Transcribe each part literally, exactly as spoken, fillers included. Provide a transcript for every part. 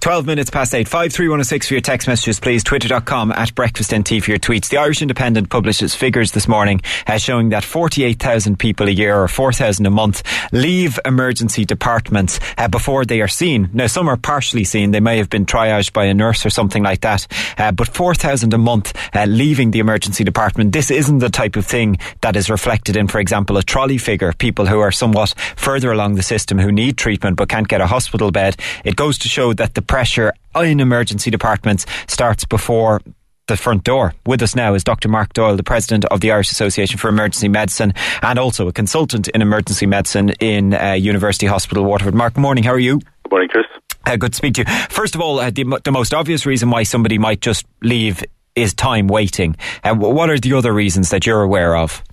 twelve minutes past eight. five three one oh six for your text messages, please. Twitter dot com at Breakfast N T for your tweets. The Irish Independent publishes figures this morning uh, showing that forty-eight thousand people a year, or four thousand a month, leave emergency departments uh, before they are seen. Now, some are partially seen. They may have been triaged by a nurse or something like that. Uh, but four thousand a month uh, leaving the emergency department. This isn't the type of thing that is reflected in, for example, a trolley figure. People who are somewhat further along the system who need treatment but can't get a hospital bed. It goes to show that the pressure in emergency departments starts before the front door. With us now is Doctor Mark Doyle, the President of the Irish Association for Emergency Medicine and also a consultant in emergency medicine in uh, University Hospital Waterford. Mark, good morning. How are you? Good morning, Chris. Uh, good to speak to you. First of all, uh, the, the most obvious reason why somebody might just leave is time waiting. Uh, what are the other reasons that you're aware of?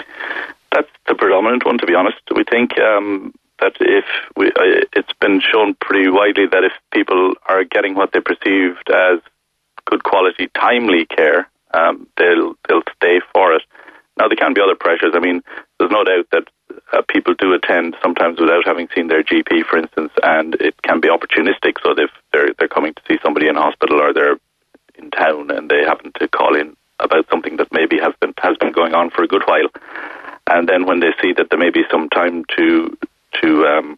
That's the predominant one, to be honest. We think um, that if we, uh, it's been shown pretty widely that if people are getting what they perceived as good quality, timely care, um, they'll they'll stay for it. Now, there can be other pressures. I mean, there's no doubt that uh, people do attend sometimes without having seen their G P, for instance, and it can be opportunistic. So if they're they're coming to see somebody in hospital or they're in town and they happen to call in about something that maybe has been has been going on for a good while, and then when they see that there may be some time to to um,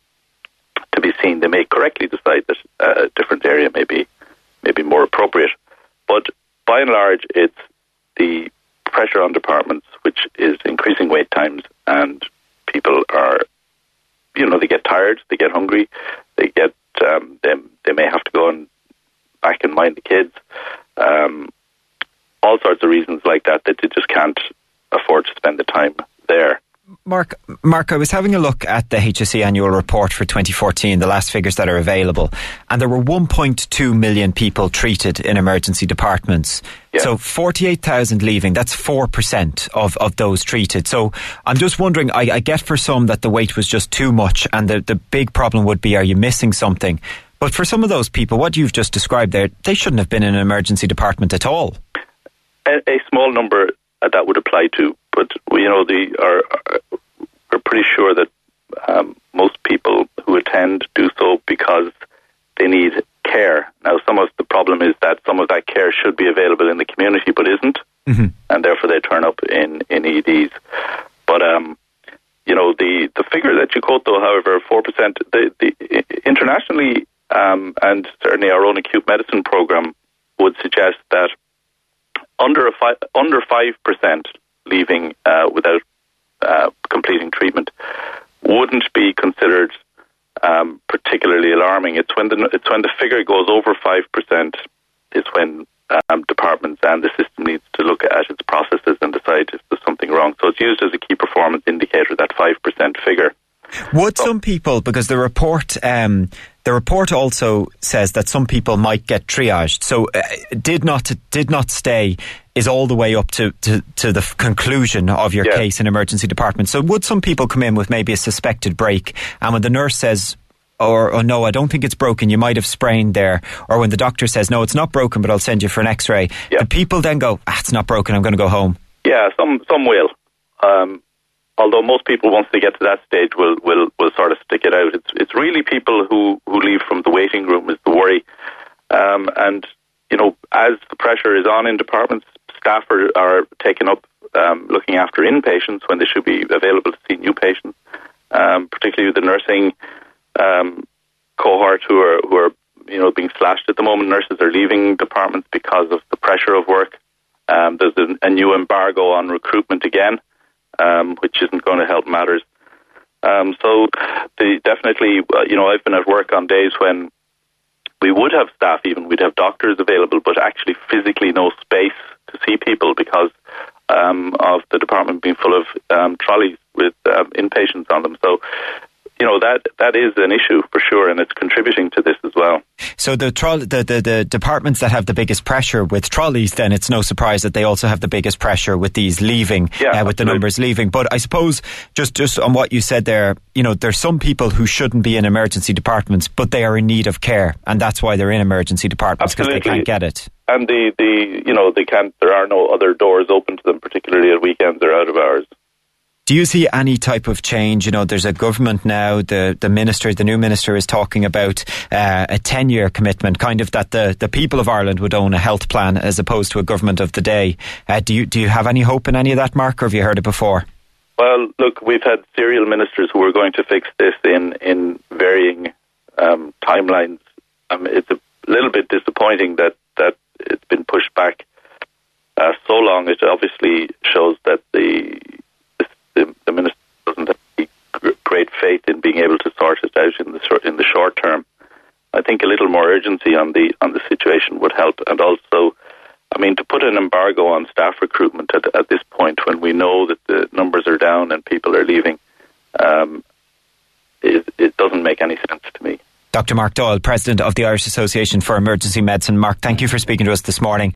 to be seen, they may correctly decide that a different area may be maybe more appropriate. But by and large, it's the pressure on departments, which is increasing wait times, and people are, you know, they get tired, they get hungry, they get um, they they may have to go and back and mind the kids, um, all sorts of reasons like that that they just can't afford to spend the time there. Mark, Mark, I was having a look at the H S E annual report for twenty fourteen, the last figures that are available, and there were one point two million people treated in emergency departments. Yeah. So forty-eight thousand leaving, that's four percent of, of those treated. So I'm just wondering, I, I get for some that the wait was just too much, and the, the big problem would be, are you missing something? But for some of those people, what you've just described there, they shouldn't have been in an emergency department at all. A, a small number uh, that would apply to. But you know, the are, are we're pretty sure that um, most people who attend do so because they need care. Now, some of the problem is that some of that care should be available in the community, but isn't, mm-hmm. and therefore they turn up in, in E Ds. But um, you know, the, the figure that you quote, though, however, four percent, the, the internationally um, and certainly our own acute medicine program would suggest that under a fi- under five percent. leaving uh, without uh, completing treatment wouldn't be considered um, particularly alarming. It's when the it's when the figure goes over five percent is when um, departments and the system needs to look at its processes and decide if there's something wrong. So it's used as a key performance indicator, that five percent figure. Would some people, because the report um, the report also says that some people might get triaged, so uh, did not did not stay is all the way up to, to, to the f- conclusion of your yeah. case in emergency department. So would some people come in with maybe a suspected break, and when the nurse says, or oh, no, I don't think it's broken, you might have sprained there, or when the doctor says, no, it's not broken, but I'll send you for an x-ray, yeah. the people then go, ah, it's not broken, I'm going to go home? Yeah, some some will. Um, although most people, once they get to that stage, will will, will sort of stick it out. It's it's really people who, who leave from the waiting room is the worry. Um, and, you know, as the pressure is on in departments, staff are, are taken up um, looking after inpatients when they should be available to see new patients, um, particularly the nursing um, cohort who are who are you know being slashed at the moment. Nurses are leaving departments because of the pressure of work. Um, there's a, a new embargo on recruitment again, um, which isn't going to help matters. Um, so the, definitely, uh, you know, I've been at work on days when we would have staff, even we'd have doctors available, but actually physically no space to see people because um, of the department being full of um, trolleys with um, inpatients on them. So, you know, that that is an issue for sure, and it's contributing to this as well. So the, tro- the, the, the departments that have the biggest pressure with trolleys, then it's no surprise that they also have the biggest pressure with these leaving, yeah, uh, with the numbers leaving. But I suppose, just, just on what you said there, you know, there's some people who shouldn't be in emergency departments, but they are in need of care, and that's why they're in emergency departments, because they can't get it. And the, the you know, they can't, there are no other doors open to them, particularly at weekends or out of hours. Do you see any type of change? You know, there's a government now, the, the minister, the new minister is talking about uh, a ten-year commitment, kind of that the, the people of Ireland would own a health plan as opposed to a government of the day. Uh, do you do you have any hope in any of that, Mark, or have you heard it before? Well, look, we've had serial ministers who were going to fix this in, in varying um, timelines. Um, it's a little bit disappointing that, that it's been pushed back uh, so long. It obviously shows that the The, the minister doesn't have any great faith in being able to sort it out in the short, in the short term. I think a little more urgency on the on the situation would help, and also, I mean, to put an embargo on staff recruitment at, at this point, when we know that the numbers are down and people are leaving, um, it, it doesn't make any sense to me. Doctor Mark Doyle, President of the Irish Association for Emergency Medicine. Mark, thank you for speaking to us this morning.